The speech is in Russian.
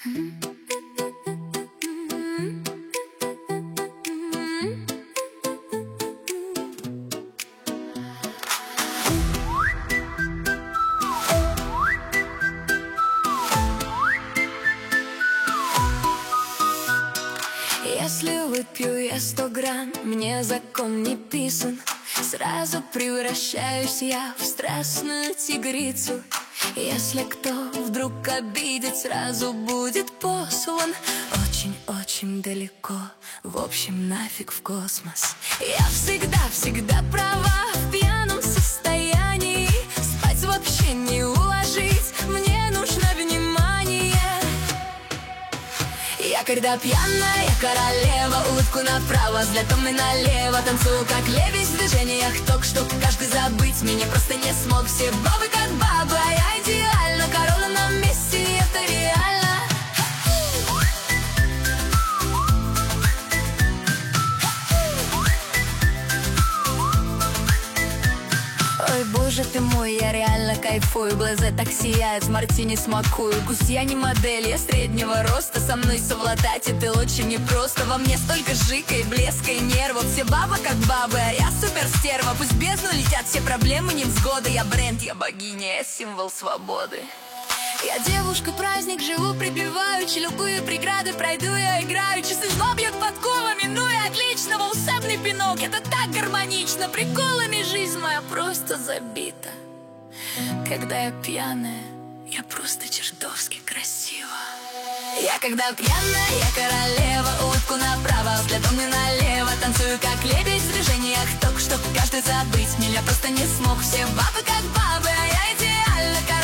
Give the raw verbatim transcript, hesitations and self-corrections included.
Если выпью я сто грамм, мне закон не писан. Сразу превращаюсь я в страстную тигрицу. Если кто вдруг обидит, сразу будет послан очень-очень далеко, в общем, нафиг в космос. Я всегда-всегда права в пьяном состоянии. Спать вообще не уложить, мне нужно внимание. Я когда пьяная королева, улыбку направо, взглядом и налево. Танцую как лебедь в движениях ток, чтоб каждый забыть меня просто не смог. Все бабы как бабы, а я идеально. Корона на месте, это реально. Ой, боже ты мой, я реально кайфую. Глаза так сияют, в мартини смакую. Гусь, я не модель, я среднего роста. Со мной совладать это очень непросто. Во мне столько жика и блеска и нервов. Все бабы как бабы, а я супер стерва. Пусть в бездну летят все проблемы, невзгоды. Я бренд, я богиня, я символ свободы. Я девушка-праздник, живу припеваючи. Любые преграды пройду, я играю. Часы зло бьют подкова, минуя отличного. Усадный пинок, это так гармонично. Приколами жизнь моя просто забита. Когда я пьяная, я просто чертовски красива. Я когда пьяная, я королева, улыбку направо, взглядом и налево. Танцую как лебедь в движениях ток, чтоб каждый забыть меня просто не смог. Все бабы как бабы, а я идеально.